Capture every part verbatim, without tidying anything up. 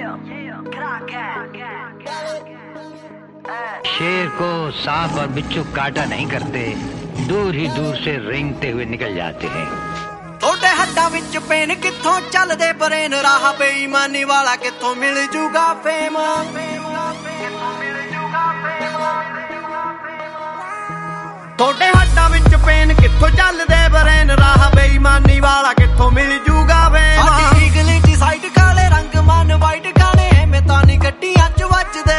शेर को सांप और बिच्छू काटा नहीं करते, दूर ही दूर से रेंगते हुए निकल जाते हैं। थोड़े हड्डा विच पेन कित्थों चलदे ब्रेन, राह बेईमानी वाला कित्थों मिल जूगा फेम। थोड़े हड्डा विच पेन कित्थों चलदे ब्रेन, राह बेईमानी वाला कित्थों मिल जूगा फेम। इंग्लिश दी साइड काले रंग मन वाइट गाने में तानी गड्डियां च वजदे।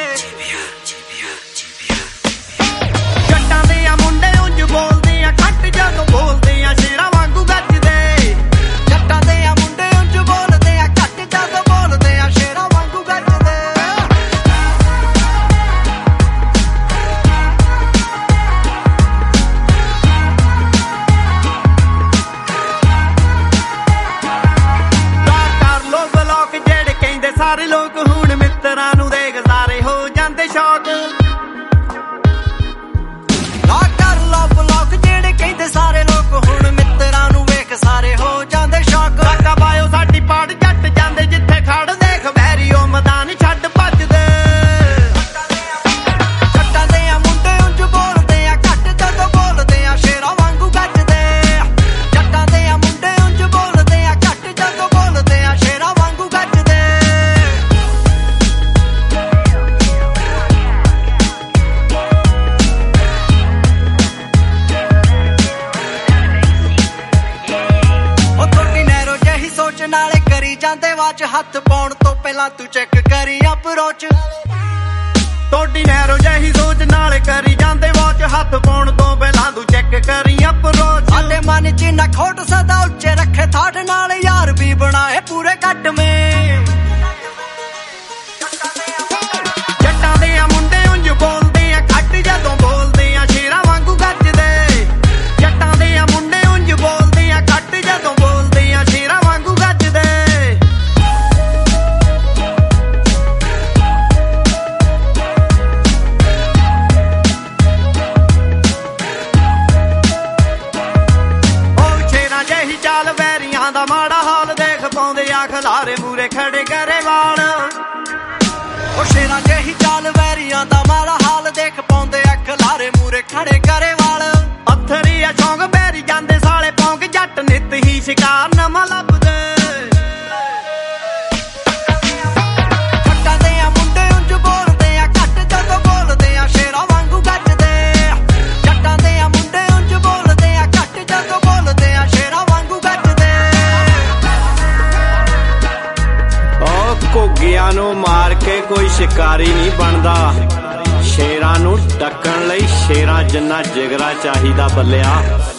जट्टां दे मुंडे उंज बोलदे आ घट जदों बोलदे आ शेरां वांगू गजदे। जट्टां दे मुंडे उंज बोलदे आ घट जदों बोलदे आ शेरां वांगू गजदे। कर लो ब्लॉक जेड़े कहंदे सारे लोग हुण मित्तरां नूं देख सारे हो जांदे शौक। कर लो ब्लॉक जेड़े कहंदे सारे लोग हुण मित्तरां नूं वेख सारे हो जांदे शौक। काका पायो साडी पाड़ जट जांदे जिथे खड़ देख वैरियो मैदान छड्ड भजदे। जट्टां दे मुंडे उंज बोलदे आ घट जदों बोलदे आ शेरां वांगू गजदे। जट्टां दे मुंडे उंज बोलदे आ घट जदों बोलदे आ शेरां वांगू गजदे। सोच नाले करी जांदे वाच, हथ पाउण तो पहला तू चेक करी अप्रोच। तोड़ी नैरो जही सोच नाले करी जांदे वाच, हथ पाउण तो पहला तू चेक करी अप्रोच। साडे मन च ना खोट सदा उच्चे रखे थाट, नाल यार भी बनाए पूरे कट में। जट्टां दे मुंडे उंज बोलदे आ घट जदों बोलदे आ शेरां वांगू गजदे। जट्टां दे मुंडे उंज बोलदे आ घट जदों बोलदे आ शेरां वांगू गजदे। ओ शेरां जही चाल वैरियां दा माड़ा हाल देख पाउंदे आ खलारे मूरे खड़े करे वाल। ओ शेरां जही चाल वैरियां दा माड़ा हाल देख पाउंदे आ खलारे मूरे खड़े करे वाल। पत्थरी आ चौंक बैरी जांदे साले पौंक, जट नित ही शिकार नवां लभदे। जट्टां दे मुंडे उंज बोलदे आ घट जदों बोलदे आ शेरां वांगू गजदे। जट्टां दे मुंडे उंज बोलदे आ घट जदों बोलदे आ शेरां वांगू गजदे। ओ घुग्गियां नूं मार के कोई शिकारी नहीं बनदा, शेरां नूं डकण लई शेरां जिन्ना जिगरा चाहीदा बल्लिआ।